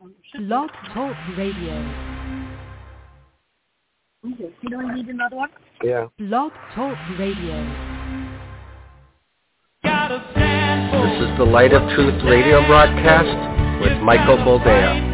Blog Talk Radio. You don't need another one? Yeah. Blog Talk Radio. This is the Light of Truth radio broadcast with Michael Boldea.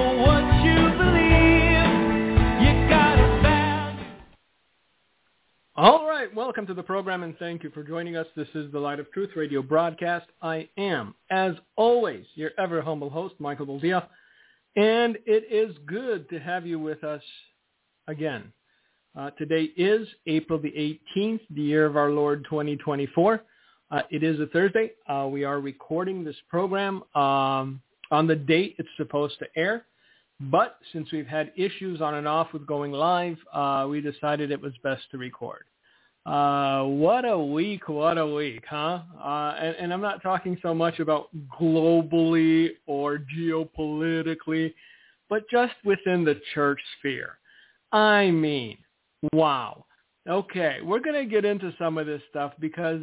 All right, welcome to the program and thank you for joining us. This is the Light of Truth radio broadcast. I am, as always, your ever humble host, Michael Boldea, and it is good to have you with us again. Today is April the 18th, the year of our Lord 2024. It is a Thursday. We are recording this program on the date it's supposed to air. But since we've had issues on and off with going live, we decided it was best to record. What a week, huh? And I'm not talking so much about globally or geopolitically, but just within the church sphere. I mean, wow. Okay, we're going to get into some of this stuff because,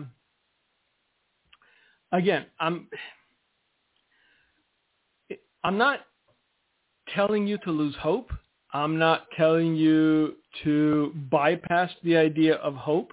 again, I'm not telling you to lose hope. I'm not telling you to bypass the idea of hope,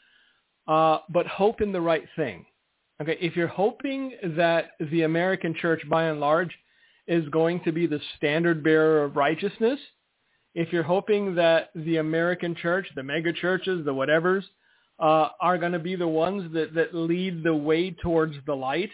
but hope in the right thing. Okay, if you're hoping that the American church, by and large, is going to be the standard bearer of righteousness, if you're hoping that the American church, the mega churches, the whatevers, are going to be the ones that lead the way towards the light,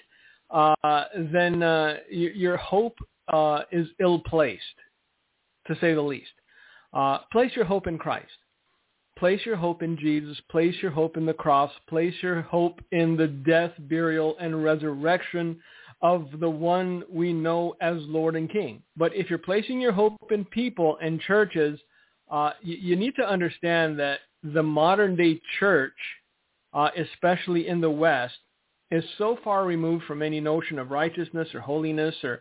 then your hope is ill-placed, to say the least. Place your hope in Christ. Place your hope in Jesus. Place your hope in the cross. Place your hope in the death, burial, and resurrection of the one we know as Lord and King. But if you're placing your hope in people and churches, you need to understand that the modern-day church, especially in the West, is so far removed from any notion of righteousness or holiness or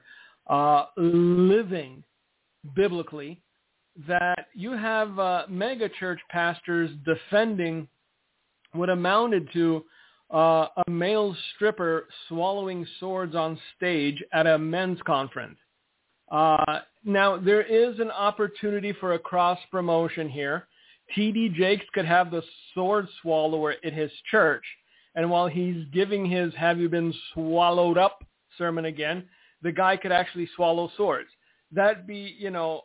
living biblically that you have mega church pastors defending what amounted to a male stripper swallowing swords on stage at a men's conference. Now, there is an opportunity for a cross-promotion here. T.D. Jakes could have the sword swallower at his church, and while he's giving his "Have you been swallowed up?" sermon again, the guy could actually swallow swords. That'd be,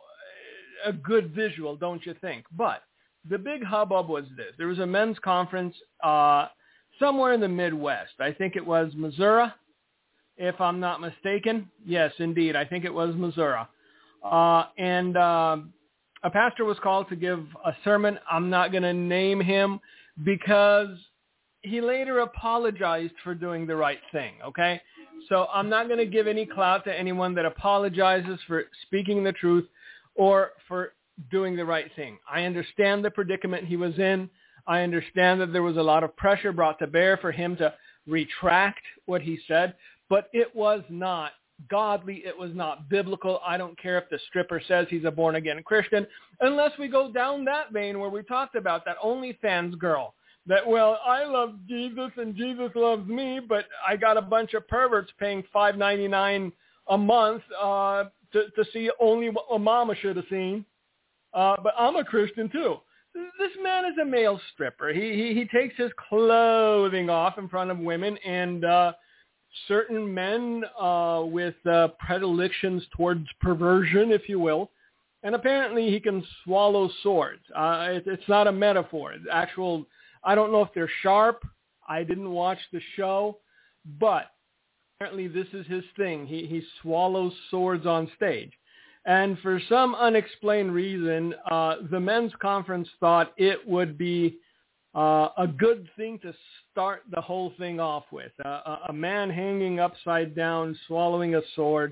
a good visual, don't you think? But the big hubbub was this. There was a men's conference somewhere in the Midwest. I think it was Missouri, if I'm not mistaken. Yes, indeed. I think it was Missouri. And a pastor was called to give a sermon. I'm not going to name him because he later apologized for doing the right thing, okay? So I'm not going to give any clout to anyone that apologizes for speaking the truth or for doing the right thing. I understand the predicament he was in. I understand that there was a lot of pressure brought to bear for him to retract what he said, but it was not godly. It was not biblical. I don't care if the stripper says he's a born-again Christian, unless we go down that vein where we talked about that OnlyFans girl. That, well, I love Jesus and Jesus loves me, but I got a bunch of perverts paying $5.99 a month to see only what a mama should have seen. But I'm a Christian too. This man is a male stripper. He takes his clothing off in front of women and certain men with predilections towards perversion, if you will. And apparently he can swallow swords. It's not a metaphor. It's actual. I don't know if they're sharp. I didn't watch the show, but apparently this is his thing. He swallows swords on stage. And for some unexplained reason, the men's conference thought it would be a good thing to start the whole thing off with. A man hanging upside down, swallowing a sword,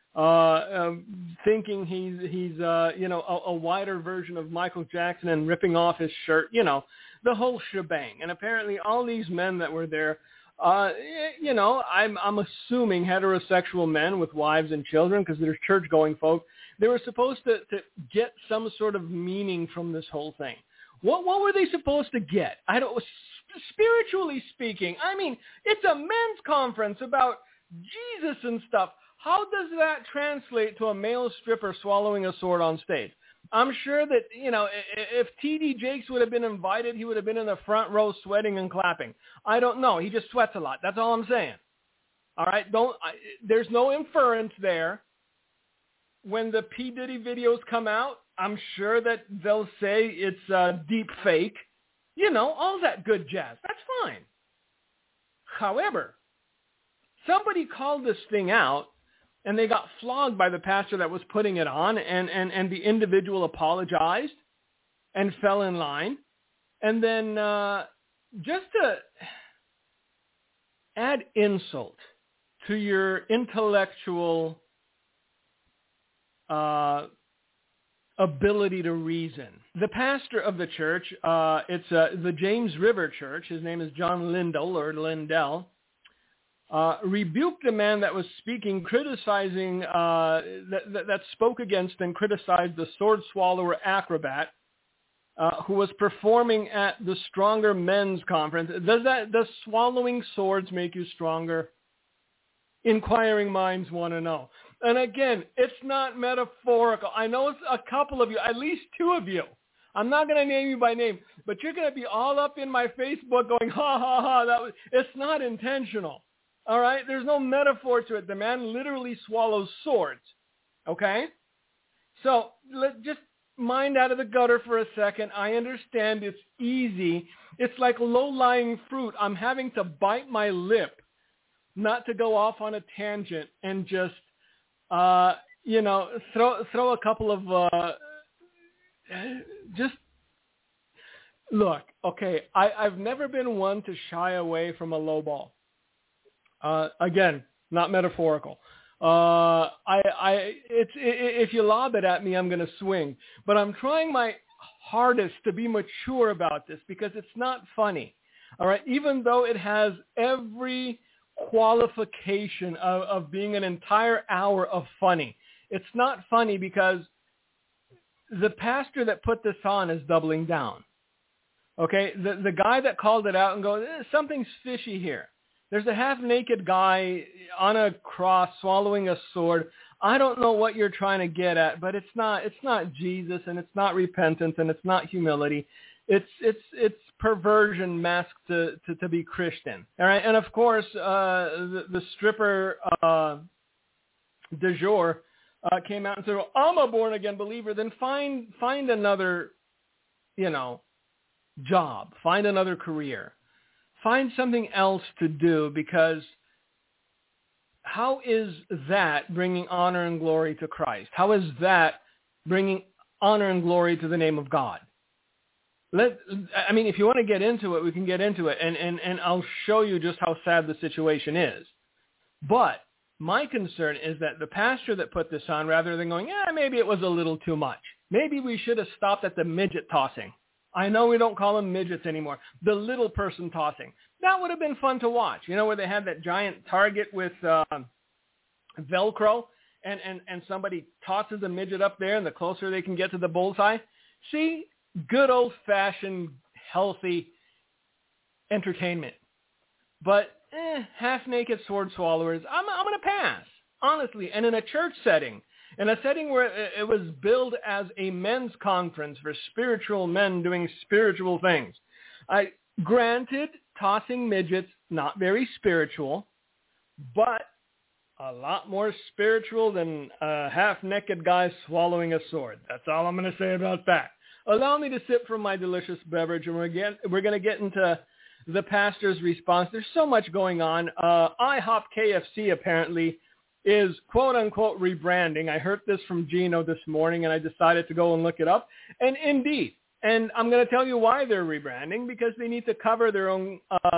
thinking he's a wider version of Michael Jackson and ripping off his shirt, the whole shebang. And apparently all these men that were there, I'm assuming heterosexual men with wives and children, because they're church-going folk, they were supposed to get some sort of meaning from this whole thing. What were they supposed to get? Spiritually speaking, I mean, it's a men's conference about Jesus and stuff. How does that translate to a male stripper swallowing a sword on stage? I'm sure that, if T.D. Jakes would have been invited, he would have been in the front row sweating and clapping. I don't know. He just sweats a lot. That's all I'm saying. All right? There's no inference there. When the P. Diddy videos come out, I'm sure that they'll say it's deep fake. All that good jazz. That's fine. However, somebody called this thing out, and they got flogged by the pastor that was putting it on, and the individual apologized and fell in line. And then just to add insult to your intellectual ability to reason, the pastor of the church, it's the James River Church, his name is John Lindell, rebuked the man that was speaking, criticizing, that spoke against and criticized the sword swallower acrobat who was performing at the Stronger Men's Conference. Does swallowing swords make you stronger? Inquiring minds want to know. And again, it's not metaphorical. I know it's a couple of you, at least two of you. I'm not going to name you by name, but you're going to be all up in my Facebook going, ha, ha, ha. It's not intentional. All right? There's no metaphor to it. The man literally swallows swords. Okay? So just mind out of the gutter for a second. I understand it's easy. It's like low-lying fruit. I'm having to bite my lip not to go off on a tangent and just, throw a couple of, just look, okay, I've never been one to shy away from a low ball. Again, not metaphorical. If you lob it at me, I'm going to swing. But I'm trying my hardest to be mature about this because it's not funny. All right, even though it has every qualification of being an entire hour of funny. It's not funny because the pastor that put this on is doubling down. Okay, the guy that called it out and goes, something's fishy here. There's a half-naked guy on a cross swallowing a sword. I don't know what you're trying to get at, but it's not Jesus, and it's not repentance, and it's not humility. It's perversion masked to be Christian. All right, and of course the stripper du jour came out and said, "Well, I'm a born again believer." Then find another, job, find another career, find something else to do, because how is that bringing honor and glory to Christ? How is that bringing honor and glory to the name of God? If you want to get into it, we can get into it, and I'll show you just how sad the situation is. But my concern is that the pastor that put this on, rather than going, maybe it was a little too much. Maybe we should have stopped at the midget tossing. I know we don't call them midgets anymore. The little person tossing. That would have been fun to watch. Where they had that giant target with Velcro, and somebody tosses a midget up there, and the closer they can get to the bullseye. See? Good old-fashioned, healthy entertainment. But half-naked sword swallowers, I'm going to pass, honestly. And in a church setting, in a setting where it was billed as a men's conference for spiritual men doing spiritual things. Granted, tossing midgets, not very spiritual, but a lot more spiritual than a half-naked guy swallowing a sword. That's all I'm going to say about that. Allow me to sip from my delicious beverage, and we're going to get into the pastor's response. There's so much going on. IHOP KFC apparently is quote-unquote rebranding. I heard this from Gino this morning, and I decided to go and look it up. And indeed, and I'm going to tell you why they're rebranding, because they need to cover their own,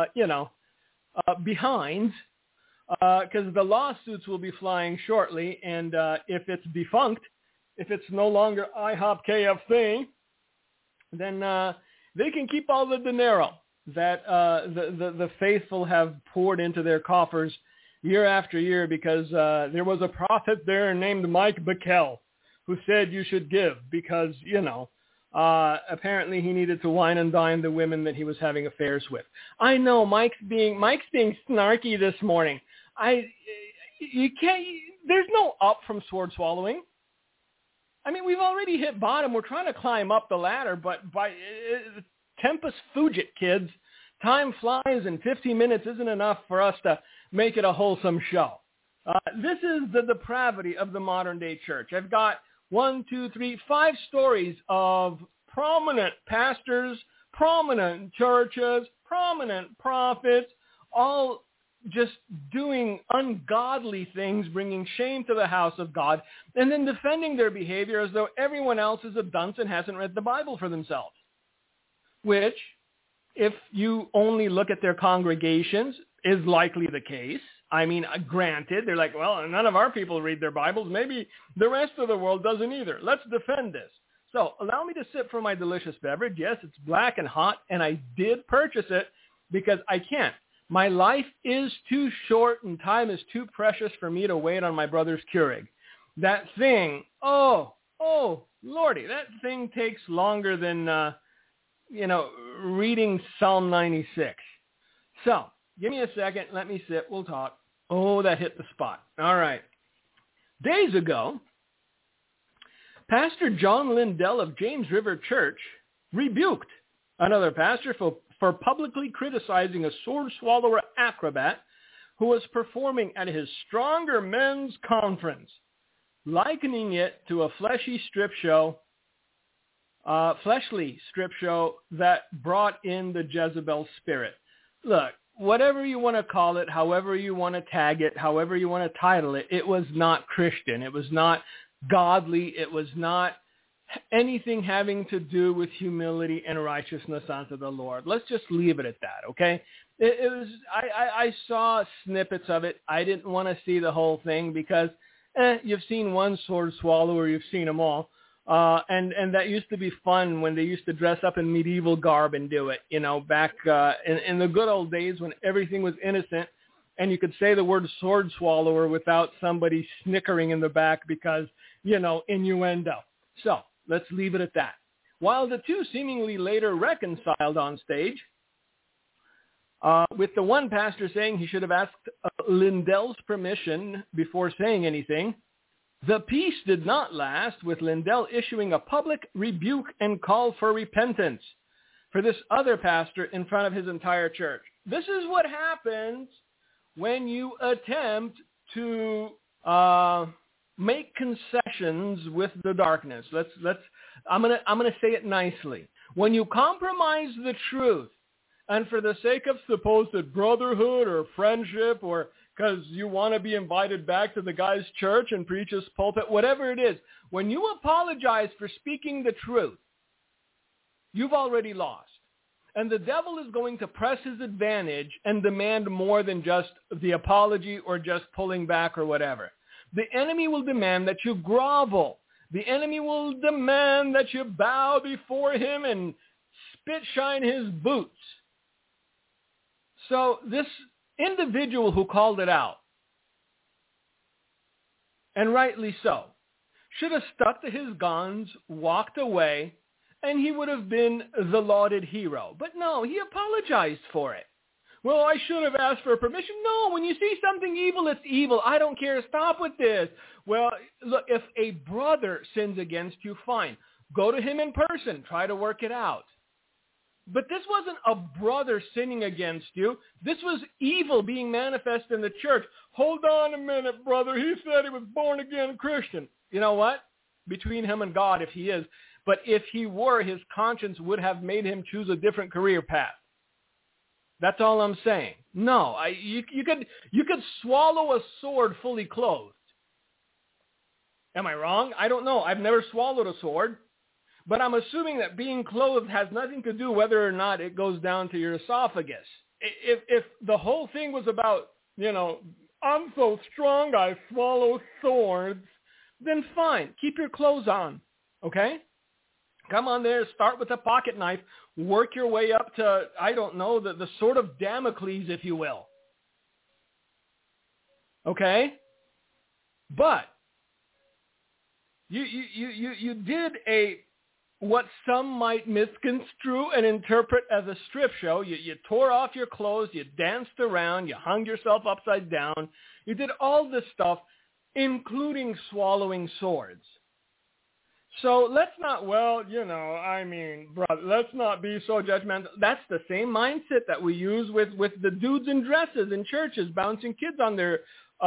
behinds, because the lawsuits will be flying shortly, and if it's defunct, if it's no longer IHOP KFC, then they can keep all the dinero that the faithful have poured into their coffers year after year, because there was a prophet there named Mike Bickel who said you should give because, apparently he needed to wine and dine the women that he was having affairs with. I know Mike's being snarky this morning. You can't. There's no up from sword swallowing. I mean, we've already hit bottom. We're trying to climb up the ladder, but by tempus fugit, kids. Time flies, and 15 minutes isn't enough for us to make it a wholesome show. This is the depravity of the modern-day church. I've got 1, 2, 3, 5 stories of prominent pastors, prominent churches, prominent prophets, all just doing ungodly things, bringing shame to the house of God, and then defending their behavior as though everyone else is a dunce and hasn't read the Bible for themselves. Which, if you only look at their congregations, is likely the case. I mean, granted, they're like, well, none of our people read their Bibles. Maybe the rest of the world doesn't either. Let's defend this. So allow me to sip from my delicious beverage. Yes, it's black and hot, and I did purchase it because I can't. My life is too short and time is too precious for me to wait on my brother's Keurig. That thing, oh, Lordy, that thing takes longer than, reading Psalm 96. So give me a second. Let me sit. We'll talk. Oh, that hit the spot. All right. Days ago, Pastor John Lindell of James River Church rebuked another pastor for publicly criticizing a sword swallower acrobat who was performing at his Stronger Men's Conference, likening it to a fleshly strip show that brought in the Jezebel spirit. Look, whatever you want to call it, however you want to tag it, however you want to title it, it was not Christian. It was not godly. It was not anything having to do with humility and righteousness unto the Lord. Let's just leave it at that, okay? It was. I saw snippets of it. I didn't want to see the whole thing because you've seen one sword swallower, you've seen them all. And that used to be fun when they used to dress up in medieval garb and do it, back in the good old days when everything was innocent and you could say the word sword swallower without somebody snickering in the back because, innuendo. So let's leave it at that. While the two seemingly later reconciled on stage, with the one pastor saying he should have asked Lindell's permission before saying anything, the peace did not last, with Lindell issuing a public rebuke and call for repentance for this other pastor in front of his entire church. This is what happens when you attempt to make concessions with the darkness. I'm gonna say it nicely. When you compromise the truth, and for the sake of supposed brotherhood or friendship, or because you want to be invited back to the guy's church and preach his pulpit, whatever it is, when you apologize for speaking the truth, you've already lost. And the devil is going to press his advantage and demand more than just the apology or just pulling back or whatever. The enemy will demand that you grovel. The enemy will demand that you bow before him and spit shine his boots. So this individual who called it out, and rightly so, should have stuck to his guns, walked away, and he would have been the lauded hero. But no, he apologized for it. Well, I should have asked for permission. No, when you see something evil, it's evil. I don't care. Stop with this. Well, look, if a brother sins against you, fine. Go to him in person. Try to work it out. But this wasn't a brother sinning against you. This was evil being manifest in the church. Hold on a minute, brother. He said he was born-again Christian. You know what? Between him and God, if he is. But if he were, his conscience would have made him choose a different career path. That's all I'm saying. No, you could swallow a sword fully clothed. Am I wrong? I don't know. I've never swallowed a sword. But I'm assuming that being clothed has nothing to do whether or not it goes down to your esophagus. If the whole thing was about, I'm so strong I swallow swords, then fine. Keep your clothes on, okay? Come on there, start with a pocket knife, work your way up to, I don't know, the sword of Damocles, if you will. Okay? But you did what some might misconstrue and interpret as a strip show. You tore off your clothes, you danced around, you hung yourself upside down, you did all this stuff including swallowing swords. So let's not, brother, let's not be so judgmental. That's the same mindset that we use with the dudes in dresses in churches, bouncing kids on their,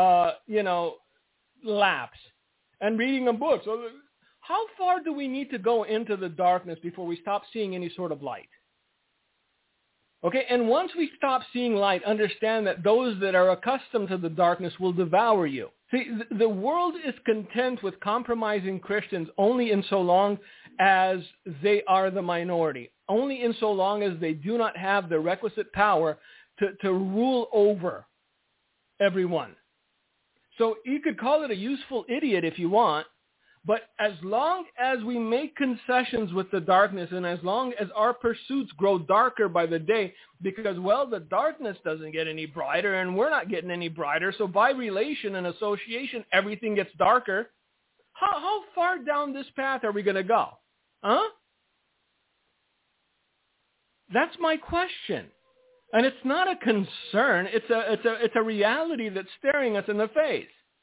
laps and reading a book. So how far do we need to go into the darkness before we stop seeing any sort of light? Okay, and once we stop seeing light, understand that those that are accustomed to the darkness will devour you. See, the world is content with compromising Christians only in so long as they are the minority, only in so long as they do not have the requisite power to rule over everyone. So you could call it a useful idiot if you want, but as long as we make concessions with the darkness and as long as our pursuits grow darker by the day, because, the darkness doesn't get any brighter and we're not getting any brighter, so by relation and association, everything gets darker. How far down this path are we going to go? Huh? That's my question. And it's not a concern. It's a reality that's staring us in the face.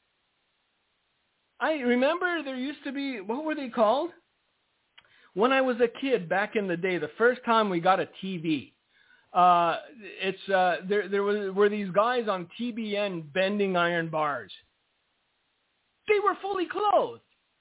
I remember there used to be, what were they called? When I was a kid back in the day, the first time we got a TV, there were these guys on TBN bending iron bars. They were fully clothed.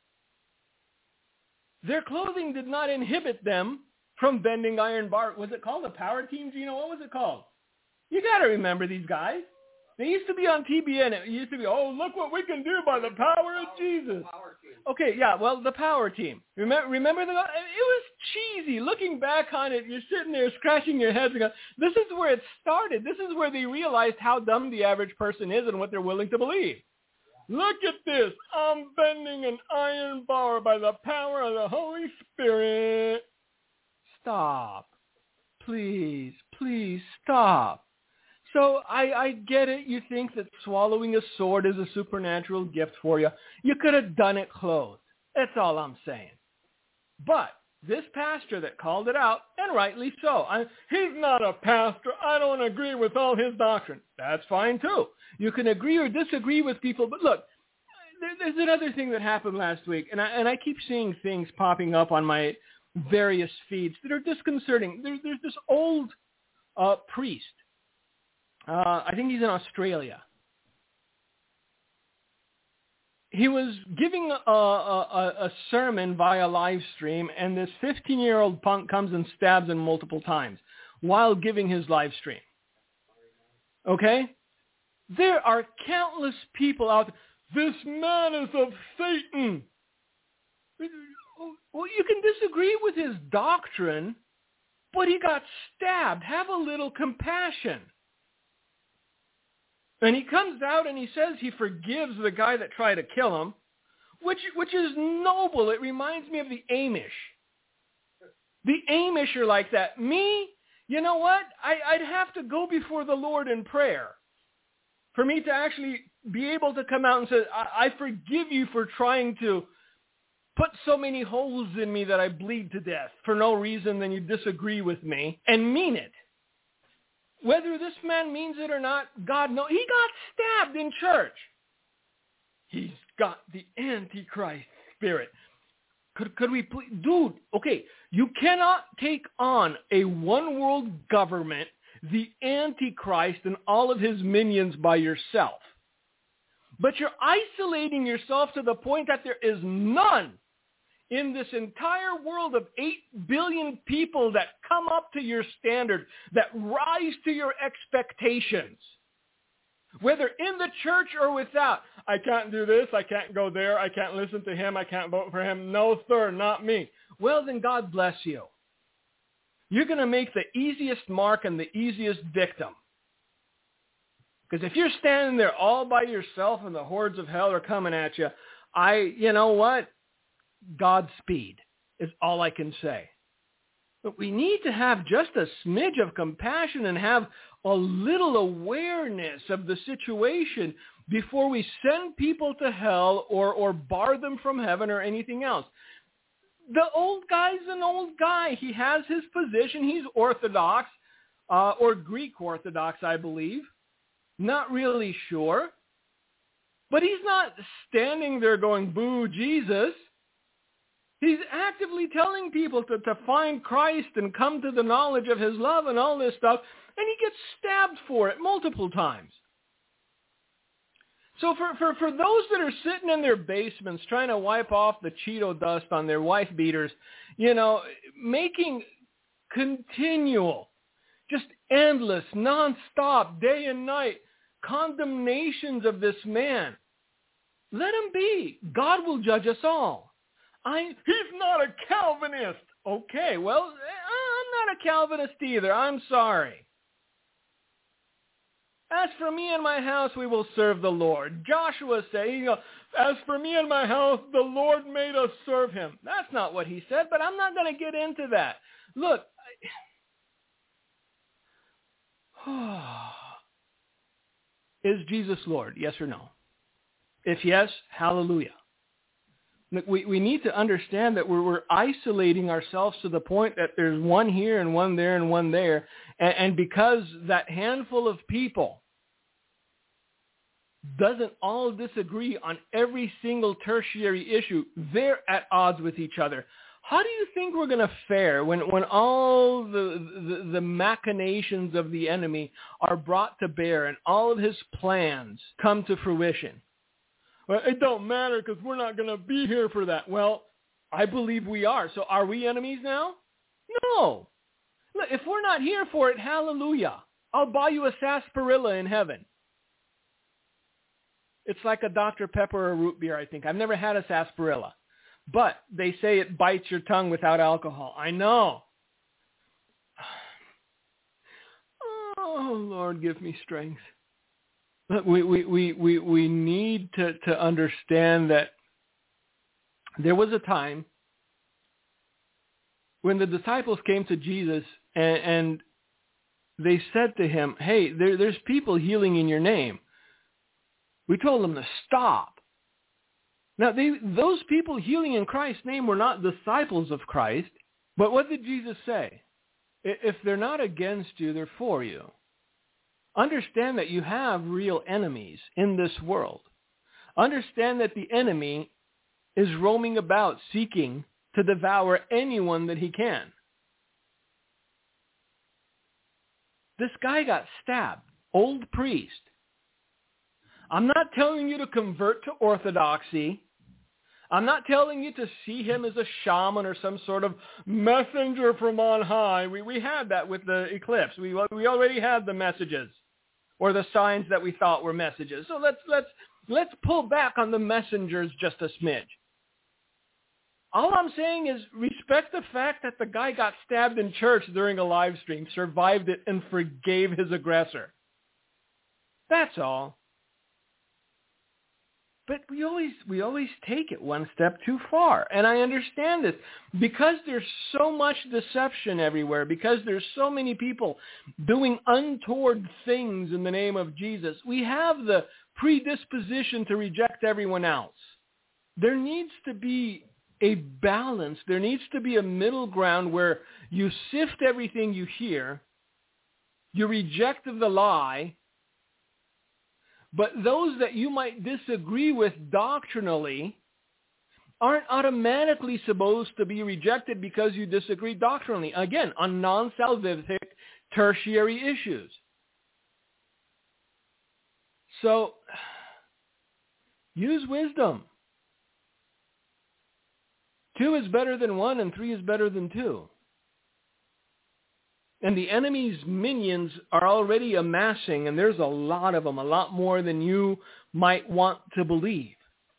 Their clothing did not inhibit them from bending iron bar. Was it called a power team, Gino? What was it called? You got to remember these guys. They used to be on TBN. It used to be, look what we can do by the power of Jesus. Okay, yeah, the power team. Remember that? It was cheesy. Looking back on it, you're sitting there scratching your head and going, this is where it started. This is where they realized how dumb the average person is and what they're willing to believe. Look at this. I'm bending an iron bar by the power of the Holy Spirit. Stop. Please stop. So I get it. You think that swallowing a sword is a supernatural gift for you. You could have done it clothed. That's all I'm saying. But this pastor that called it out, and rightly so, he's not a pastor. I don't agree with all his doctrine. That's fine too. You can agree or disagree with people. But look, there's another thing that happened last week, and I keep seeing things popping up on my various feeds that are disconcerting. There's this old priest. I think he's in Australia. He was giving a sermon via live stream, and this 15-year-old punk comes and stabs him multiple times while giving his live stream. Okay? There are countless people out there. This man is of Satan. Well, you can disagree with his doctrine, but he got stabbed. Have a little compassion. And he comes out and he says he forgives the guy that tried to kill him, which is noble. It reminds me of the Amish. The Amish are like that. Me, you know what? I'd have to go before the Lord in prayer for me to actually be able to come out and say, I forgive you for trying to put so many holes in me that I bleed to death for no reason than you disagree with me, and mean it. Whether this man means it or not, God knows. He got stabbed in church. He's got the Antichrist spirit. Could we please? Dude, okay, you cannot take on a one-world government, the Antichrist, and all of his minions by yourself. But you're isolating yourself to the point that there is none in this entire world of 8 billion people that come up to your standard, that rise to your expectations, whether in the church or without. I can't do this. I can't go there. I can't listen to him. I can't vote for him. No, sir, not me. Well, then God bless you. You're going to make the easiest mark and the easiest victim. Because if you're standing there all by yourself and the hordes of hell are coming at you, you know what? Godspeed is all I can say. But we need to have just a smidge of compassion and have a little awareness of the situation before we send people to hell or bar them from heaven or anything else. The old guy's an old guy. He has his position. He's Orthodox or Greek Orthodox, I believe. Not really sure. But he's not standing there going, boo, Jesus. He's actively telling people to find Christ and come to the knowledge of his love and all this stuff, and he gets stabbed for it multiple times. So for those that are sitting in their basements trying to wipe off the Cheeto dust on their wife beaters, making continual, just endless, nonstop, day and night condemnations of this man, let him be. God will judge us all. He's not a Calvinist. Okay, well, I'm not a Calvinist either. I'm sorry. As for me and my house, we will serve the Lord. Joshua saying, as for me and my house, the Lord made us serve him. That's not what he said, but I'm not going to get into that. Look, is Jesus Lord? Yes or no? If yes, hallelujah. Look, we need to understand that we're isolating ourselves to the point that there's one here and one there and one there. And because that handful of people doesn't all disagree on every single tertiary issue, they're at odds with each other. How do you think we're going to fare when all the machinations of the enemy are brought to bear and all of his plans come to fruition? Well, it don't matter because we're not going to be here for that. Well, I believe we are. So are we enemies now? No. Look, if we're not here for it, hallelujah. I'll buy you a sarsaparilla in heaven. It's like a Dr. Pepper or root beer, I think. I've never had a sarsaparilla. But they say it bites your tongue without alcohol. I know. Oh, Lord, give me strength. We need to understand that there was a time when the disciples came to Jesus and they said to him, hey, there's people healing in your name. We told them to stop. Now, those people healing in Christ's name were not disciples of Christ, but what did Jesus say? If they're not against you, they're for you. Understand that you have real enemies in this world. Understand that the enemy is roaming about seeking to devour anyone that he can. This guy got stabbed, old priest. I'm not telling you to convert to Orthodoxy. I'm not telling you to see him as a shaman or some sort of messenger from on high. We had that with the eclipse. We already had the messages or the signs that we thought were messages. So let's pull back on the messengers just a smidge. All I'm saying is respect the fact that the guy got stabbed in church during a live stream, survived it, and forgave his aggressor. That's all. But we always take it one step too far. And I understand this. Because there's so much deception everywhere, because there's so many people doing untoward things in the name of Jesus, we have the predisposition to reject everyone else. There needs to be a balance. There needs to be a middle ground where you sift everything you hear, you reject the lie, but those that you might disagree with doctrinally aren't automatically supposed to be rejected because you disagree doctrinally. Again, on non-salvific tertiary issues. So, use wisdom. 2 is better than 1 and 3 is better than 2. And the enemy's minions are already amassing, and there's a lot of them, a lot more than you might want to believe.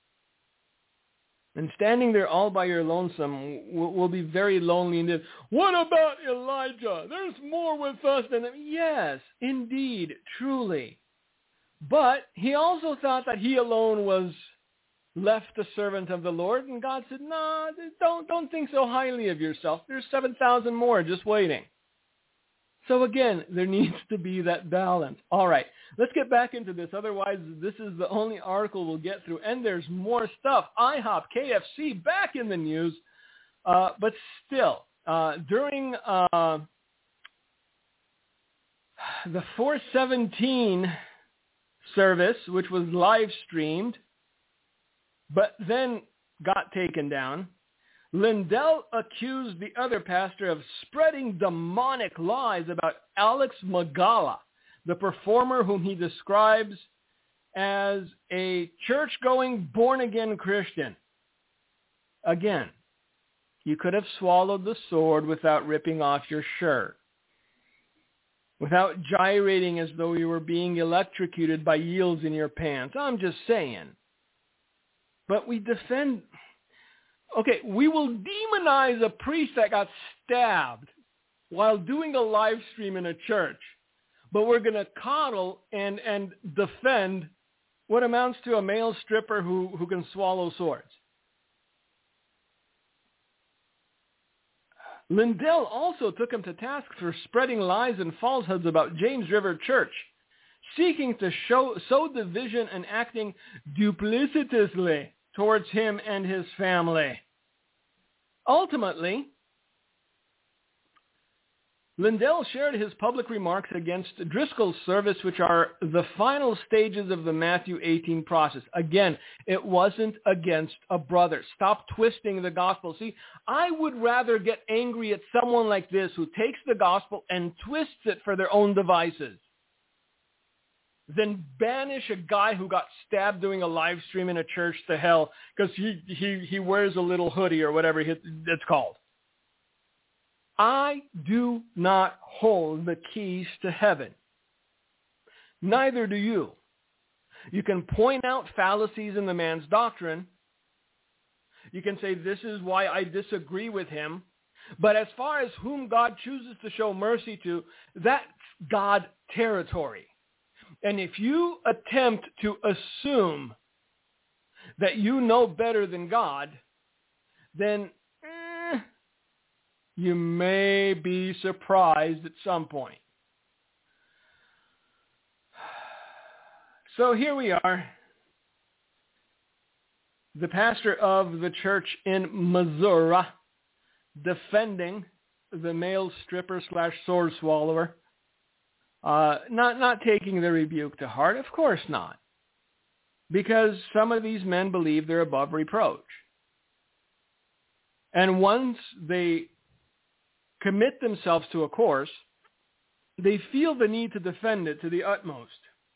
And standing there all by your lonesome will be very lonely. And what about Elijah? There's more with us than him. Yes, indeed, truly. But he also thought that he alone was left a servant of the Lord, and God said, no, don't think so highly of yourself. There's 7,000 more just waiting. So again, there needs to be that balance. All right, let's get back into this. Otherwise, this is the only article we'll get through. And there's more stuff. IHOP, KFC, back in the news. But still, during the 417 service, which was live streamed, but then got taken down, Lindell accused the other pastor of spreading demonic lies about Alex Magala, the performer whom he describes as a church-going, born-again Christian. Again, you could have swallowed the sword without ripping off your shirt, without gyrating as though you were being electrocuted by eels in your pants. I'm just saying. But we defend... Okay, we will demonize a priest that got stabbed while doing a live stream in a church, but we're going to coddle and defend what amounts to a male stripper who can swallow swords. Lindell also took him to task for spreading lies and falsehoods about James River Church, seeking to sow division and acting duplicitously towards him and his family. Ultimately, Lindell shared his public remarks against Driscoll's service, which are the final stages of the Matthew 18 process. Again, it wasn't against a brother. Stop twisting the gospel. See, I would rather get angry at someone like this who takes the gospel and twists it for their own devices than banish a guy who got stabbed doing a live stream in a church to hell because he wears a little hoodie or whatever it's called. I do not hold the keys to heaven. Neither do you. You can point out fallacies in the man's doctrine. You can say, this is why I disagree with him. But as far as whom God chooses to show mercy to, that's God territory. And if you attempt to assume that you know better than God, then you may be surprised at some point. So here we are. The pastor of the church in Missouri defending the male stripper / sword swallower. Not taking the rebuke to heart. Of course not. Because some of these men believe they're above reproach. And once they commit themselves to a course, they feel the need to defend it to the utmost.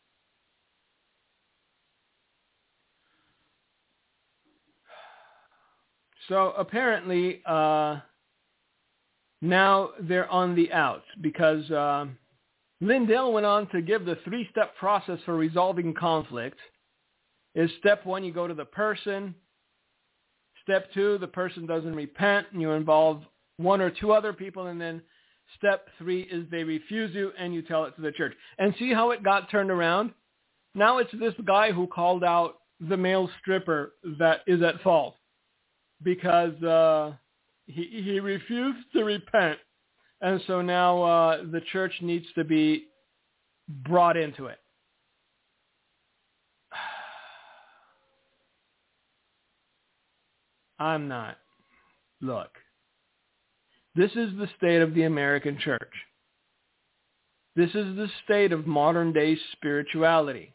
So apparently now they're on the outs because Lindell went on to give the 3-step process for resolving conflict. Is step 1, you go to the person. Step 2, the person doesn't repent and you involve 1 or 2 other people. And then step 3 is they refuse you and you tell it to the church. And see how it got turned around? Now it's this guy who called out the male stripper that is at fault because he refused to repent. And so now the church needs to be brought into it. I'm not. Look, this is the state of the American church. This is the state of modern day spirituality.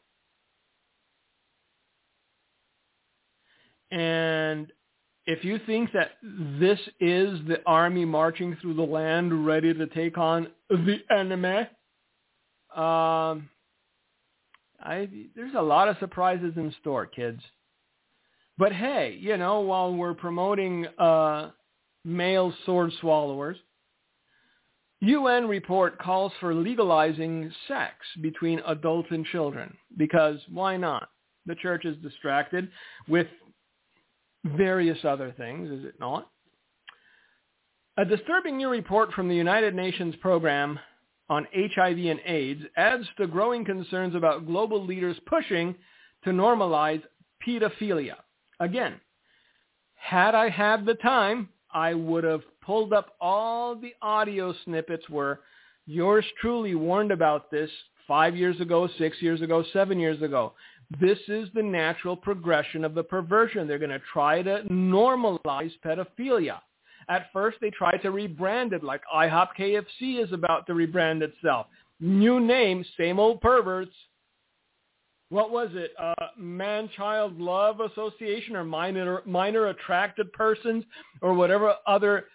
And if you think that this is the army marching through the land ready to take on the enemy, there's a lot of surprises in store, kids. But hey, while we're promoting male sword swallowers, UN report calls for legalizing sex between adults and children because why not? The church is distracted with various other things, is it not? A disturbing new report from the United Nations program on HIV and AIDS adds to growing concerns about global leaders pushing to normalize pedophilia. Again, had I had the time, I would have pulled up all the audio snippets where yours truly warned about this 5 years ago, 6 years ago, 7 years ago. This is the natural progression of the perversion. They're going to try to normalize pedophilia. At first, they try to rebrand it like IHOP KFC is about to rebrand itself. New name, same old perverts. what was it? Man-Child Love Association or minor attracted persons or whatever other,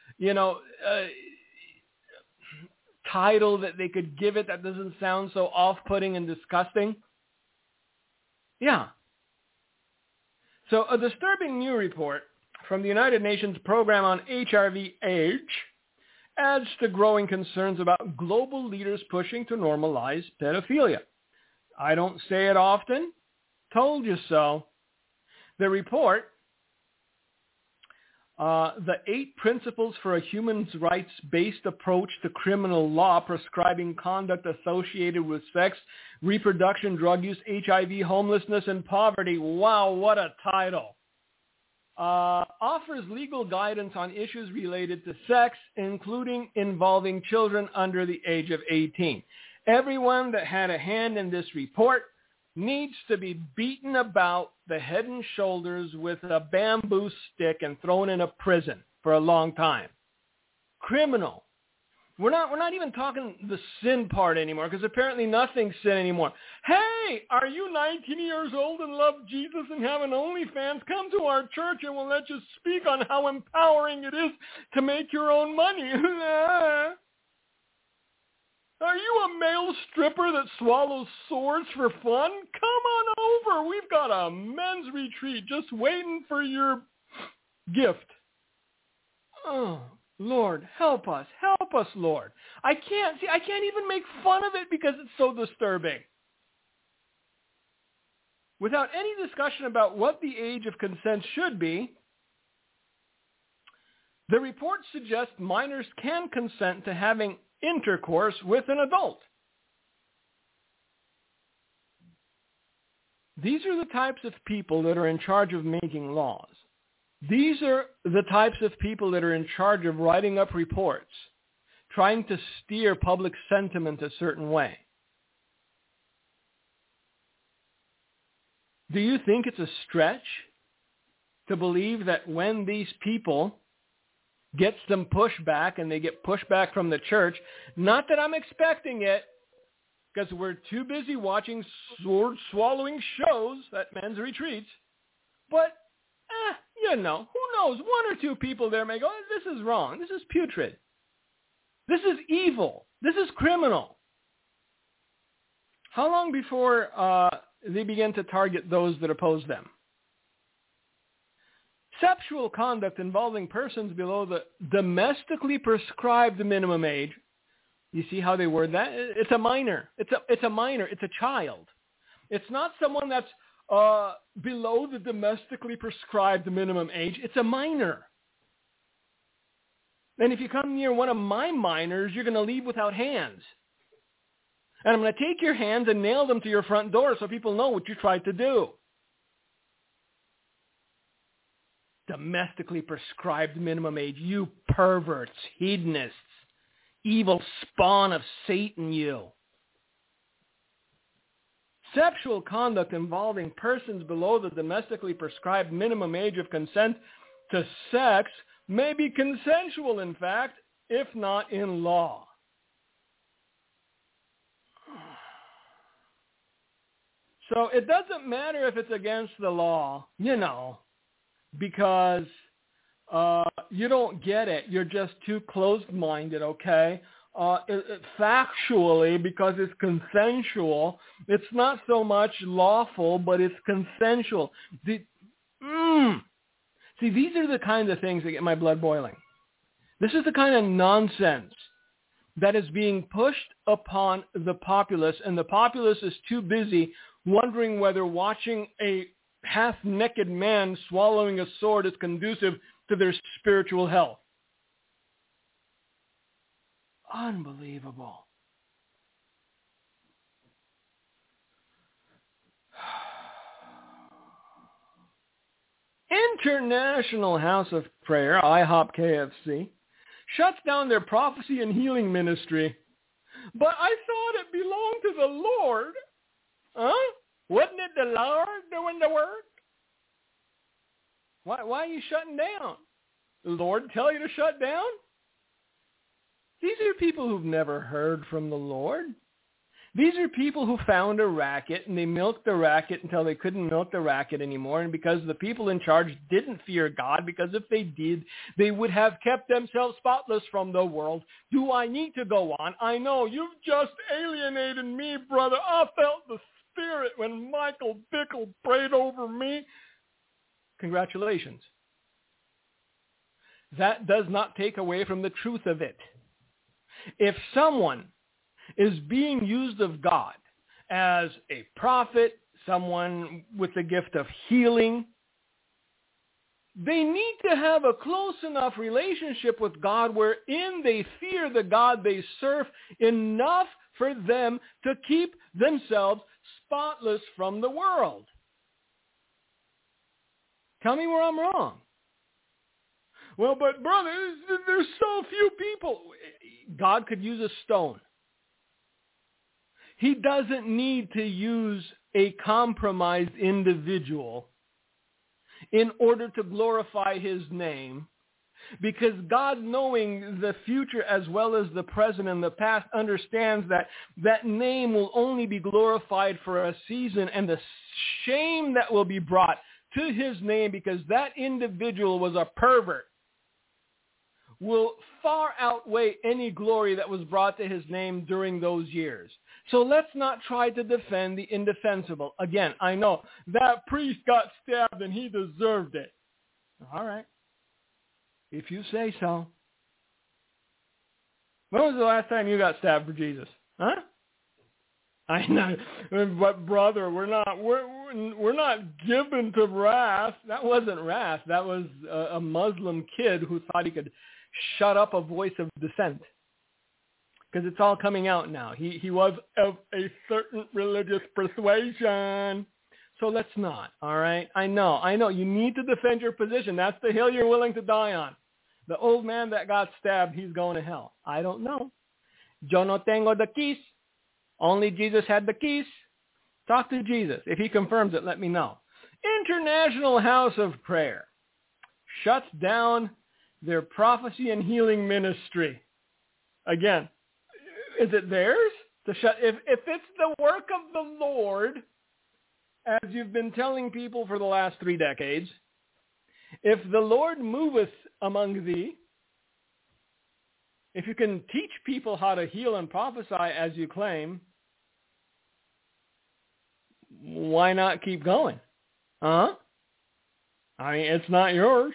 title that they could give it that doesn't sound so off-putting and disgusting. Yeah. So a disturbing new report from the United Nations Program on HIV/AIDS adds to growing concerns about global leaders pushing to normalize pedophilia. I don't say it often. Told you so. The report, the 8 Principles for a Human Rights-Based Approach to Criminal Law Prescribing Conduct Associated with Sex, Reproduction, Drug Use, HIV, Homelessness, and Poverty. Wow, what a title. Offers legal guidance on issues related to sex, including involving children under the age of 18. Everyone that had a hand in this report needs to be beaten about the head and shoulders with a bamboo stick and thrown in a prison for a long time. Criminal. We're not even talking the sin part anymore, because apparently nothing's sin anymore. Hey, are you 19 years old and love Jesus and have an OnlyFans? Come to our church and we'll let you speak on how empowering it is to make your own money. Are you a male stripper that swallows swords for fun? Come on over. We've got a men's retreat just waiting for your gift. Oh, Lord, help us, Lord. I can't even make fun of it because it's so disturbing. Without any discussion about what the age of consent should be, the report suggests minors can consent to having intercourse with an adult. These are the types of people that are in charge of making laws. These are the types of people that are in charge of writing up reports, trying to steer public sentiment a certain way. Do you think it's a stretch to believe that when these people get some pushback, and they get pushback from the church, not that I'm expecting it, because we're too busy watching sword-swallowing shows at men's retreats, but, who knows? 1 or 2 people there may go, this is wrong. This is putrid. This is evil. This is criminal. How long before they begin to target those that oppose them? Sexual conduct involving persons below the domestically prescribed minimum age. You see how they word that? It's a minor. It's a minor. It's a child. It's not someone that's below the domestically prescribed minimum age. It's a minor. And if you come near one of my minors, you're going to leave without hands. And I'm going to take your hands and nail them to your front door so people know what you tried to do. Domestically prescribed minimum age, you perverts, hedonists, evil spawn of Satan, you. Sexual conduct involving persons below the domestically prescribed minimum age of consent to sex may be consensual, in fact, if not in law. So it doesn't matter if it's against the law, because you don't get it. You're just too closed-minded, okay? Factually, because it's consensual, it's not so much lawful, but it's consensual. See, these are the kinds of things that get my blood boiling. This is the kind of nonsense that is being pushed upon the populace, and the populace is too busy wondering whether watching a half-naked man swallowing a sword is conducive to their spiritual health. Unbelievable. International House of Prayer, IHOP KFC, shuts down their prophecy and healing ministry. But I thought it belonged to the Lord. Huh? Wasn't it the Lord doing the work? Why are you shutting down? The Lord tell you to shut down? These are people who've never heard from the Lord. These are people who found a racket, and they milked the racket until they couldn't milk the racket anymore, and because the people in charge didn't fear God, because if they did, they would have kept themselves spotless from the world. Do I need to go on? I know, you've just alienated me, brother. I felt the Spirit when Michael Bickle prayed over me. Congratulations. That does not take away from the truth of it. If someone is being used of God as a prophet, someone with the gift of healing, they need to have a close enough relationship with God wherein they fear the God they serve enough for them to keep themselves spotless from the world. Tell me where I'm wrong. Well, but brother, there's so few people. God could use a stone. He doesn't need to use a compromised individual in order to glorify his name, because God, knowing the future as well as the present and the past, understands that that name will only be glorified for a season, and the shame that will be brought to his name because that individual was a pervert will far outweigh any glory that was brought to his name during those years. So let's not try to defend the indefensible. Again, I know that priest got stabbed and he deserved it. All right. If you say so. When was the last time you got stabbed for Jesus? Huh? I know, but brother, we're not given to wrath. That wasn't wrath. That was a Muslim kid who thought he could shut up a voice of dissent, because it's all coming out now. He was of a certain religious persuasion. So let's not, all right? I know. You need to defend your position. That's the hill you're willing to die on. The old man that got stabbed, he's going to hell. I don't know. Yo no tengo the keys. Only Jesus had the keys. Talk to Jesus. If he confirms it, let me know. International House of Prayer shuts down their prophecy and healing ministry. Again, is it theirs to shut? If it's the work of the Lord, as you've been telling people for the last 3 decades, if the Lord moveth among thee, if you can teach people how to heal and prophesy as you claim, why not keep going? Huh? I mean, it's not yours.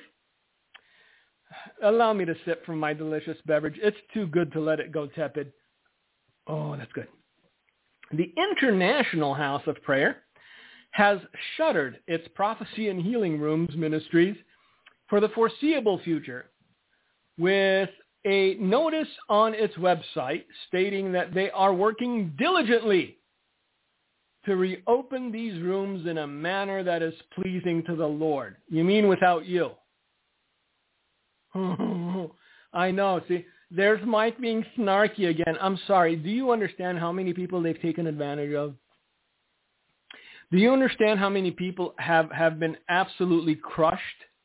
Allow me to sip from my delicious beverage. It's too good to let it go tepid. Oh, that's good. The International House of Prayer has shuttered its prophecy and healing rooms ministries for the foreseeable future, with a notice on its website stating that they are working diligently to reopen these rooms in a manner that is pleasing to the Lord. You mean without you? I know. See, there's Mike being snarky again. I'm sorry. Do you understand how many people they've taken advantage of? Do you understand how many people have been absolutely crushed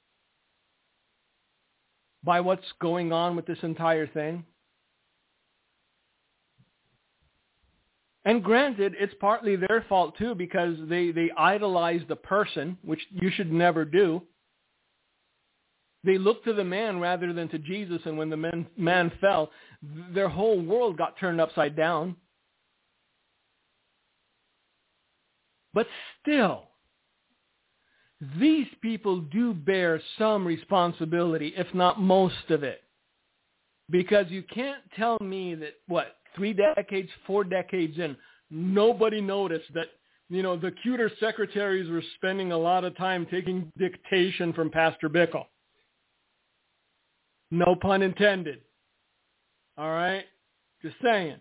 by what's going on with this entire thing? And granted, it's partly their fault too, because they idolize the person, which you should never do. They looked to the man rather than to Jesus, and when the man fell, their whole world got turned upside down. But still, these people do bear some responsibility, if not most of it. Because you can't tell me that, 3 decades, 4 decades in, nobody noticed that, the cuter secretaries were spending a lot of time taking dictation from Pastor Bickle. No pun intended. All right? Just saying.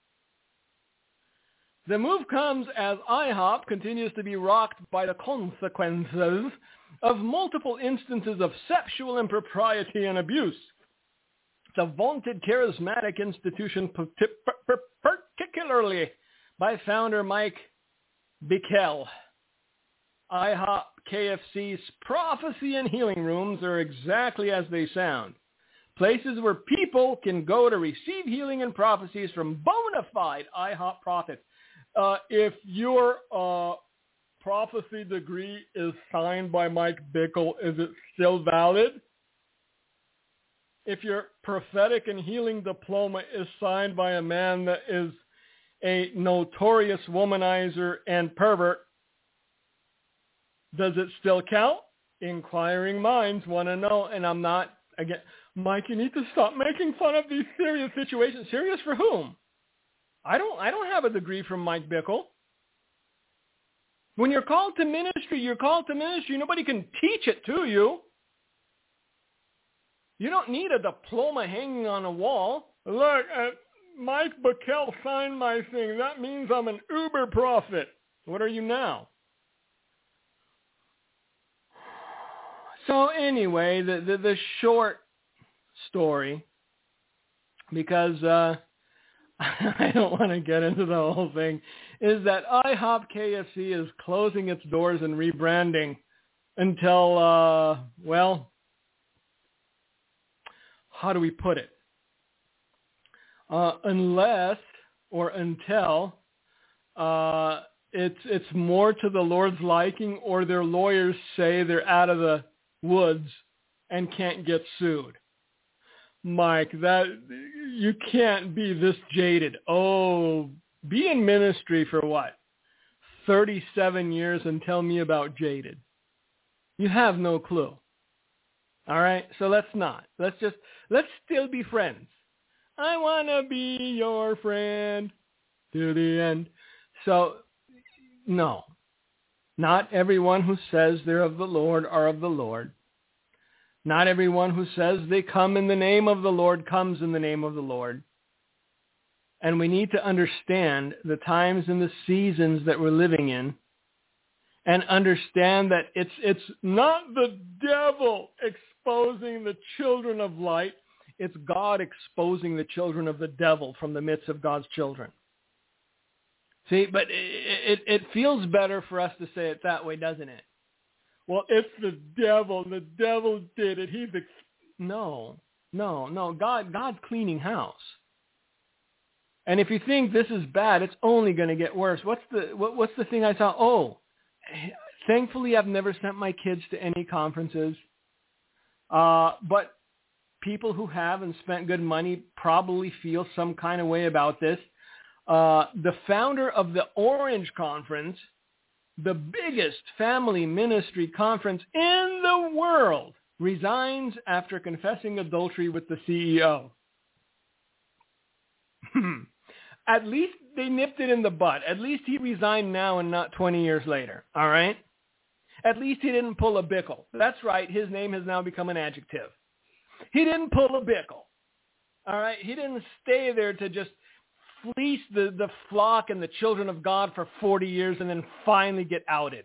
The move comes as IHOP continues to be rocked by the consequences of multiple instances of sexual impropriety and abuse. The vaunted charismatic institution, particularly by founder Mike Bickle. IHOP KFC's prophecy and healing rooms are exactly as they sound. Places where people can go to receive healing and prophecies from bona fide IHOP prophets. if your prophecy degree is signed by Mike Bickle, is it still valid? If your prophetic and healing diploma is signed by a man that is a notorious womanizer and pervert, does it still count? Inquiring minds want to know, and I'm not, again, Mike, you need to stop making fun of these serious situations. Serious for whom? I don't have a degree from Mike Bickle. When you're called to ministry, you're called to ministry. Nobody can teach it to you. You don't need a diploma hanging on a wall. Look, Mike Bickle signed my thing. That means I'm an uber prophet. What are you now? So anyway, the short story, because I don't want to get into the whole thing, is that IHOP KFC is closing its doors and rebranding until, well, how do we put it? Unless or until it's more to the Lord's liking, or their lawyers say they're out of the woods and can't get sued. Mike, that you can't be this jaded. Oh, be in ministry for what? 37 years and tell me about jaded. You have no clue. All right? So let's not. Let's still be friends. I want to be your friend to the end. So, no. Not everyone who says they're of the Lord are of the Lord. Not everyone who says they come in the name of the Lord comes in the name of the Lord. And we need to understand the times and the seasons that we're living in, and understand that it's not the devil exposing the children of light. It's God exposing the children of the devil from the midst of God's children. See, but it feels better for us to say it that way, doesn't it? Well, it's the devil. The devil did it. No. God's cleaning house. And if you think this is bad, it's only going to get worse. What's the thing I saw? Oh, thankfully I've never sent my kids to any conferences. But people who have and spent good money probably feel some kind of way about this. The founder of the Orange Conference, the biggest family ministry conference in the world, resigns after confessing adultery with the CEO. At least they nipped it in the bud. At least he resigned now and not 20 years later. All right? At least he didn't pull a Bickle. That's right. His name has now become an adjective. He didn't pull a Bickle. All right? He didn't stay there to just fleece the flock and the children of God for 40 years and then finally get outed.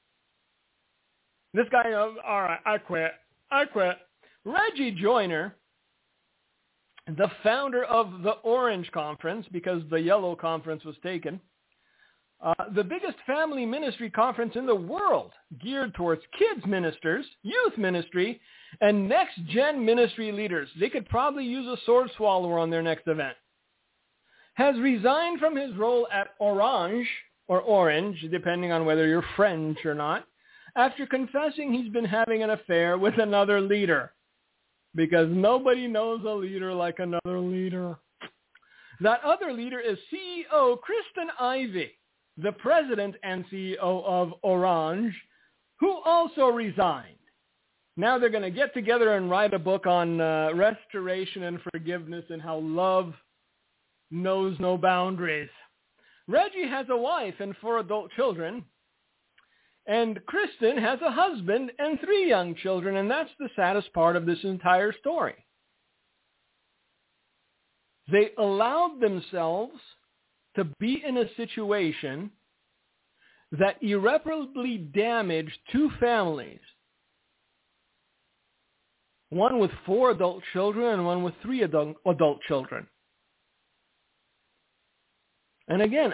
This guy, all right, I quit. Reggie Joyner, the founder of the Orange Conference, because the Yellow Conference was taken, the biggest family ministry conference in the world, geared towards kids ministers, youth ministry, and next-gen ministry leaders. They could probably use a sword swallower on their next event. Has resigned from his role at Orange, or Orange, depending on whether you're French or not, after confessing he's been having an affair with another leader. Because nobody knows a leader like another leader. That other leader is CEO Kristen Ivy, the president and CEO of Orange, who also resigned. Now they're going to get together and write a book on restoration and forgiveness and how love knows no boundaries. Reggie has a wife and 4 adult children, and Kristen has a husband and 3 young children, and that's the saddest part of this entire story. They allowed themselves to be in a situation that irreparably damaged 2 families, one with 4 adult children and one with 3 adult children. And again,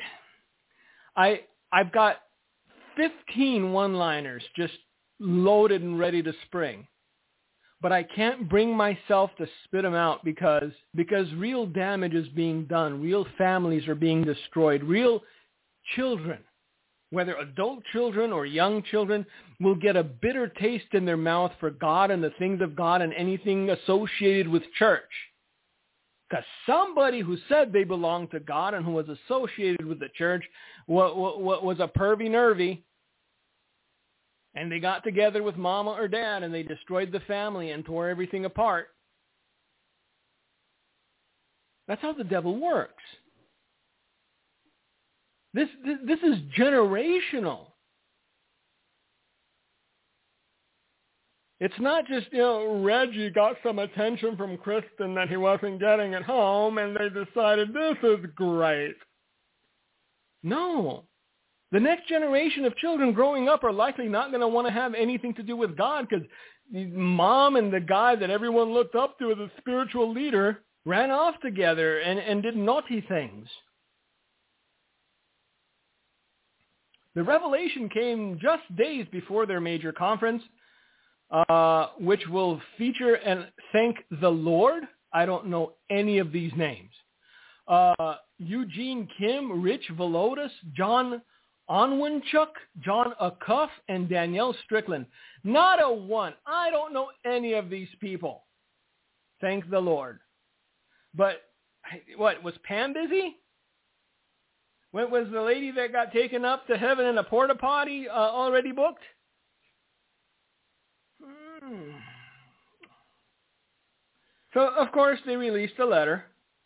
I've got 15 one-liners just loaded and ready to spring. but I can't bring myself to spit them out because real damage is being done. Real families are being destroyed. Real children, whether adult children or young children, will get a bitter taste in their mouth for God and the things of God and anything associated with church. Because somebody who said they belonged to God and who was associated with the church was a pervy-nervy, and they got together with mama or dad and they destroyed the family and tore everything apart. That's how the devil works. This is generational. It's not just, Reggie got some attention from Kristen that he wasn't getting at home, and they decided this is great. No. The next generation of children growing up are likely not going to want to have anything to do with God because mom and the guy that everyone looked up to as a spiritual leader ran off together and did naughty things. The revelation came just days before their major conference, which will feature and thank the Lord. I don't know any of these names. Eugene Kim, Rich Volodis, John Onwinchuk, John Acuff, and Danielle Strickland. Not a one. I don't know any of these people. Thank the Lord. But what, was Pam busy? What was the lady that got taken up to heaven in a porta potty already booked? So, of course, they released a letter.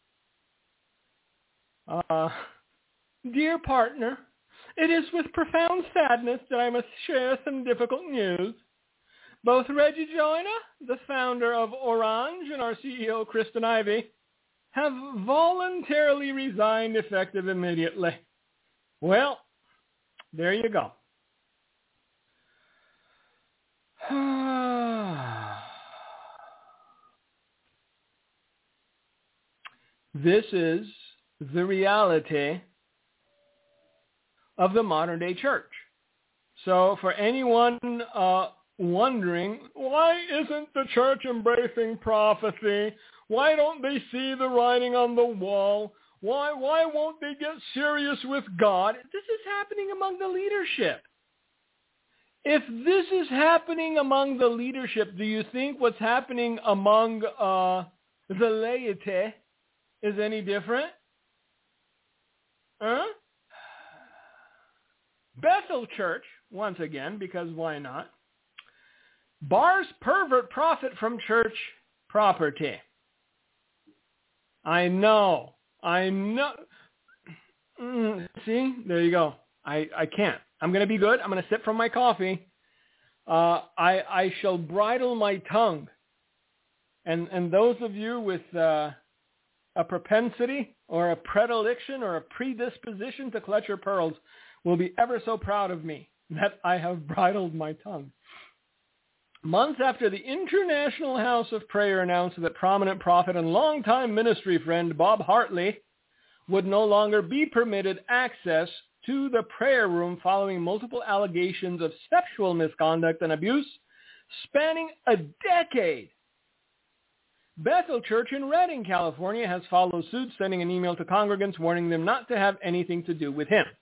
Dear partner, it is with profound sadness that I must share some difficult news. Both Reggie Joyner, the founder of Orange, and our CEO, Kristen Ivy, have voluntarily resigned effective immediately. Well, there you go. This is the reality of the modern day church. So for anyone wondering, why isn't the church embracing prophecy? Why don't they see the writing on the wall? Why won't they get serious with God? This is happening among the leadership. If this is happening among the leadership, do you think what's happening among the laity is any different? Huh? Bethel Church, once again, because why not, bars pervert profit from church property. I know. See, there you go. I can't. I'm going to be good. I'm going to sip from my coffee. I shall bridle my tongue. And those of you with a propensity or a predilection or a predisposition to clutch your pearls will be ever so proud of me that I have bridled my tongue. Months after the International House of Prayer announced that prominent prophet and longtime ministry friend Bob Hartley would no longer be permitted access to the prayer room following multiple allegations of sexual misconduct and abuse spanning a decade, Bethel Church in Redding, California has followed suit, sending an email to congregants warning them not to have anything to do with him.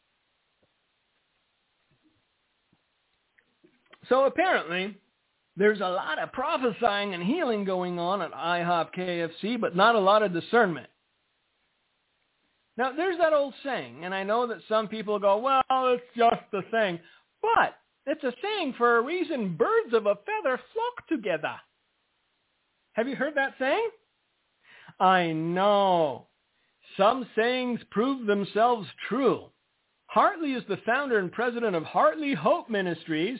So apparently, there's a lot of prophesying and healing going on at IHOP KFC, but not a lot of discernment. Now, there's that old saying, and I know that some people go, well, it's just a saying. But it's a saying for a reason. Birds of a feather flock together. Have you heard that saying? I know. Some sayings prove themselves true. Hartley is the founder and president of Hartley Hope Ministries,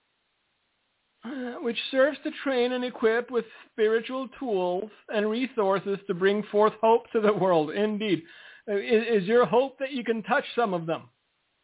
which serves to train and equip with spiritual tools and resources to bring forth hope to the world. Indeed. Is your hope that you can touch some of them?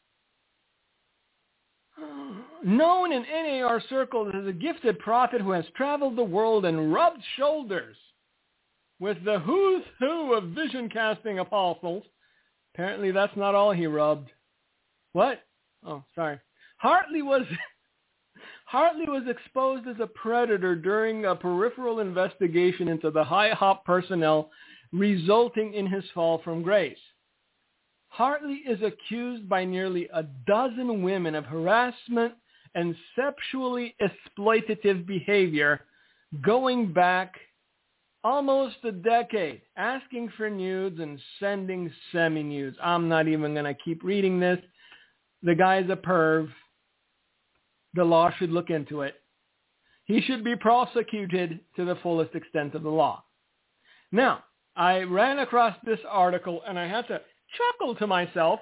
Known in NAR circles as a gifted prophet who has traveled the world and rubbed shoulders with the who's who of vision-casting apostles. Apparently that's not all he rubbed. What? Oh, sorry. Hartley was Hartley was exposed as a predator during a peripheral investigation into the high-hop personnel, resulting in his fall from grace. Hartley is accused by nearly a dozen women of harassment and sexually exploitative behavior going back almost a decade, asking for nudes and sending semi-nudes. I'm not even going to keep reading this. The guy's a perv. The law should look into it. He should be prosecuted to the fullest extent of the law. Now, I ran across this article and I had to chuckle to myself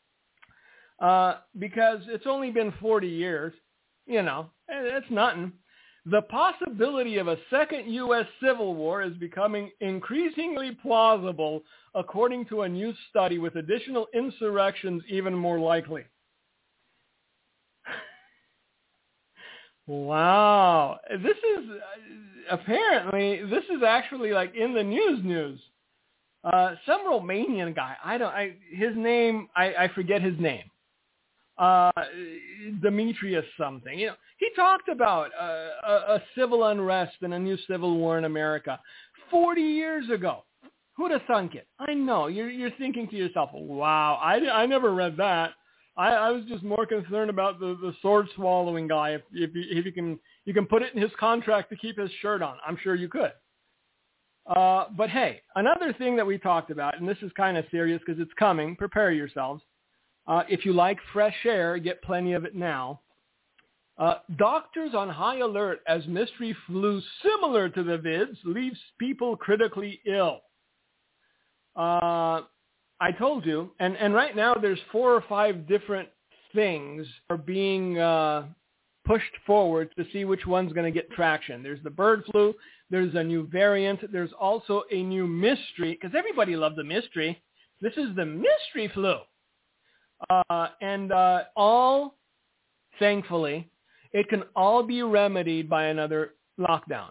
because it's only been 40 years. You know, it's nothing. The possibility of a second U.S. Civil War is becoming increasingly plausible, according to a new study, with additional insurrections even more likely. Wow. This is actually like in the news. Some Romanian guy, I forget his name. Demetrius something. You know, he talked about a civil unrest and a new civil war in America 40 years ago. Who'd have thunk it? I know you're thinking to yourself, "Wow, I never read that." I was just more concerned about the sword swallowing guy. If you can put it in his contract to keep his shirt on, I'm sure you could. But hey, another thing that we talked about, and this is kind of serious because it's coming. Prepare yourselves. If you like fresh air, get plenty of it now. Doctors on high alert as mystery flu similar to the vids leaves people critically ill. I told you, and right now there's 4 or 5 different things are being pushed forward to see which one's going to get traction. There's the bird flu. There's a new variant. There's also a new mystery, because everybody loves a mystery. This is the mystery flu. And all, thankfully, it can all be remedied by another lockdown.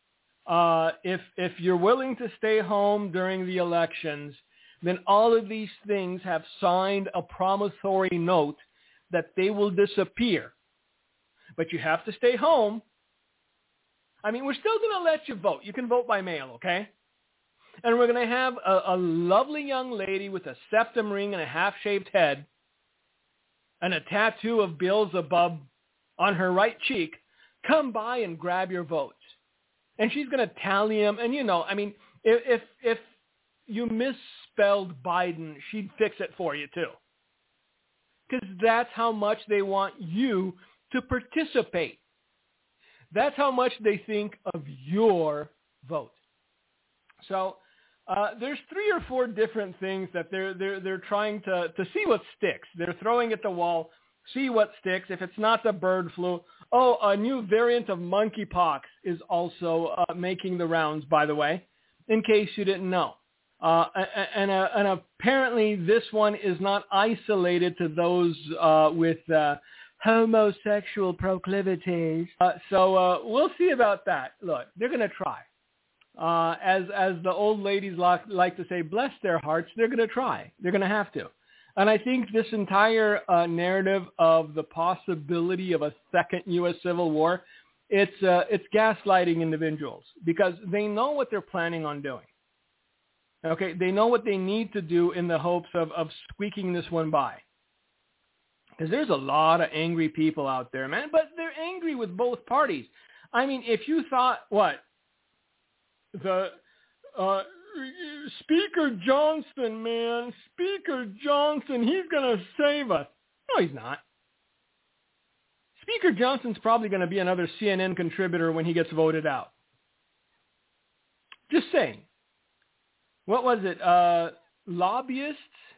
If you're willing to stay home during the elections, then all of these things have signed a promissory note that they will disappear. But you have to stay home. I mean, we're still going to let you vote. You can vote by mail, okay? And we're going to have a lovely young lady with a septum ring and a half-shaved head and a tattoo of Beelzebub on her right cheek come by and grab your votes. And she's going to tally them. And, you know, I mean, if you misspelled Biden, she'd fix it for you, too. Because that's how much they want you to participate. That's how much they think of your vote. So there's 3 or 4 different things that they're trying to see what sticks. They're throwing at the wall, see what sticks. If it's not the bird flu, a new variant of monkeypox is also making the rounds, by the way, in case you didn't know. And apparently this one is not isolated to those with homosexual proclivities. So we'll see about that. Look, they're going to try. As the old ladies like to say, bless their hearts, they're going to try. They're going to have to. And I think this entire narrative of the possibility of a second U.S. Civil War, it's gaslighting individuals because they know what they're planning on doing. Okay, they know what they need to do in the hopes of squeaking this one by. Because there's a lot of angry people out there, man. But they're angry with both parties. I mean, if you thought, the Speaker Johnson, man, Speaker Johnson, he's going to save us. No, he's not. Speaker Johnson's probably going to be another CNN contributor when he gets voted out. Just saying. What was it? Lobbyists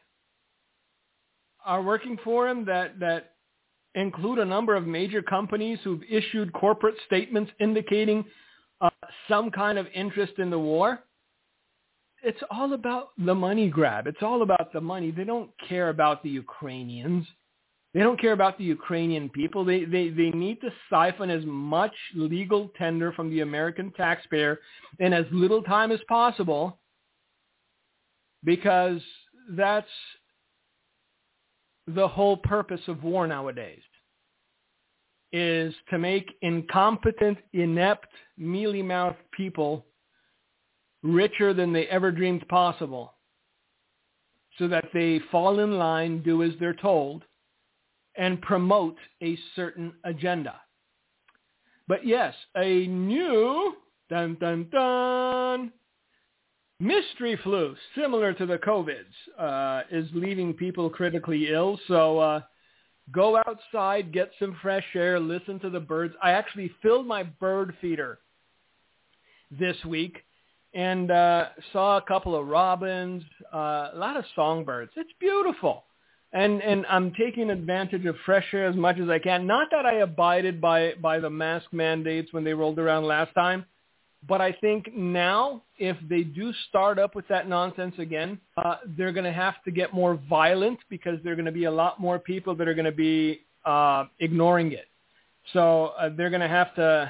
are working for him that include a number of major companies who've issued corporate statements indicating some kind of interest in the war. It's all about the money grab. It's all about the money. They don't care about the Ukrainians. They don't care about the Ukrainian people. They need to siphon as much legal tender from the American taxpayer in as little time as possible, because that's the whole purpose of war nowadays. is to make incompetent, inept, mealy-mouthed people richer than they ever dreamed possible, so that they fall in line, do as they're told, and promote a certain agenda. But yes, a new, dun, dun, dun, mystery flu, similar to the COVIDs, is leaving people critically ill. So go outside, get some fresh air, listen to the birds. I actually filled my bird feeder this week and saw a couple of robins, a lot of songbirds. It's beautiful. And I'm taking advantage of fresh air as much as I can. Not that I abided by the mask mandates when they rolled around last time, but I think now if they do start up with that nonsense again, they're going to have to get more violent because there are going to be a lot more people that are going to be ignoring it. So they're going to have to,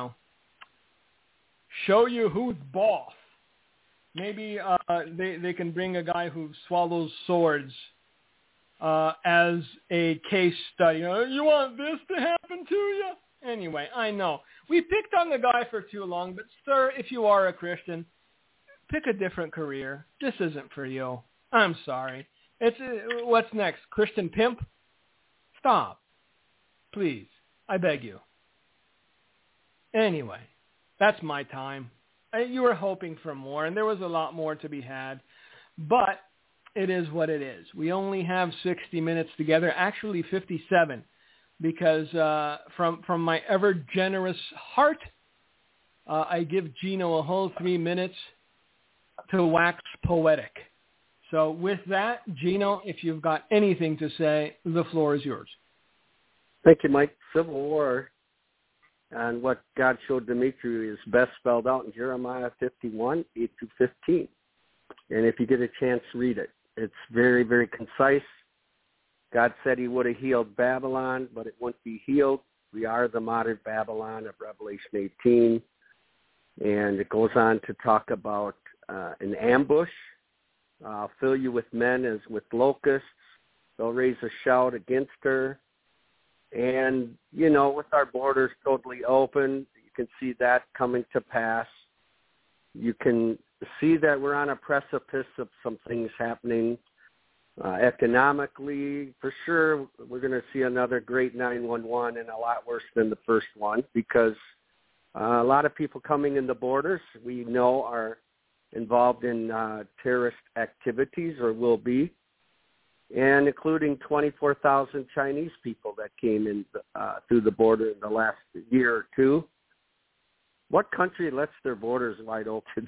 show you who's boss. Maybe they can bring a guy who swallows swords as a case study. You want this to happen to you? Anyway, I know. We picked on the guy for too long, but sir, if you are a Christian, pick a different career. This isn't for you. I'm sorry. It's what's next? Christian pimp? Stop. Please. I beg you. Anyway, that's my time. You were hoping for more, and there was a lot more to be had, but it is what it is. We only have 60 minutes together, actually 57, because from my ever generous heart, I give Gino a whole 3 minutes to wax poetic. So with that, Gino, if you've got anything to say, the floor is yours. Thank you, Mike. Civil War and what God showed Dimitri is best spelled out in Jeremiah 51, 8-15. And if you get a chance, read it. It's very, very concise. God said he would have healed Babylon, but it wouldn't be healed. We are the modern Babylon of Revelation 18. And it goes on to talk about an ambush. I'll fill you with men as with locusts. They'll raise a shout against her. And, with our borders totally open, you can see that coming to pass. You can see that we're on a precipice of some things happening economically. For sure, we're going to see another great 9/11 and a lot worse than the first one because a lot of people coming in the borders we know are involved in terrorist activities or will be, and including 24,000 Chinese people that came in through the border in the last year or two. What country lets their borders wide open?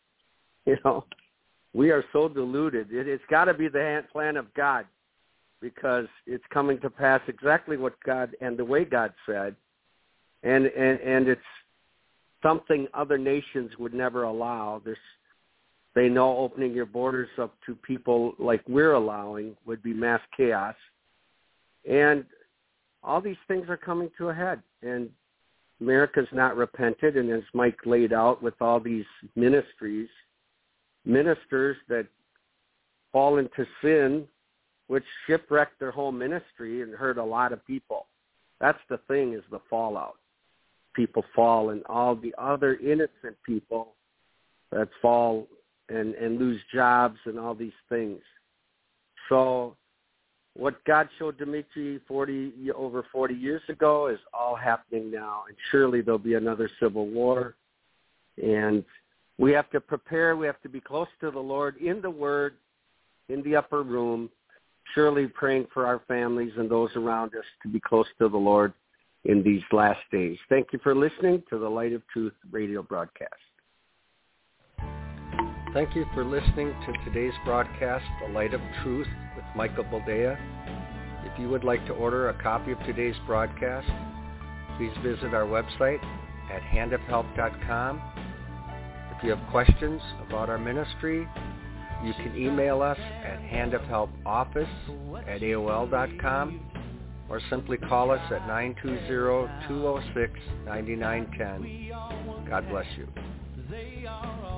We are so deluded. It's got to be the plan of God because it's coming to pass exactly what God and the way God said, and it's something other nations would never allow. They know opening your borders up to people like we're allowing would be mass chaos. And all these things are coming to a head. And America's not repented. And as Mike laid out with all these ministers that fall into sin, which shipwreck their whole ministry and hurt a lot of people. That's the thing, is the fallout. People fall, and all the other innocent people that fall and lose jobs and all these things. So what God showed Dimitri over 40 years ago is all happening now, and surely there'll be another civil war. And we have to prepare. We have to be close to the Lord in the Word, in the upper room, surely praying for our families and those around us to be close to the Lord in these last days. Thank you for listening to the Light of Truth radio broadcast. Thank you for listening to today's broadcast, The Light of Truth with Michael Boldea. If you would like to order a copy of today's broadcast, please visit our website at handofhelp.com. If you have questions about our ministry, you can email us at handofhelpoffice@aol.com or simply call us at 920-206-9910. God bless you.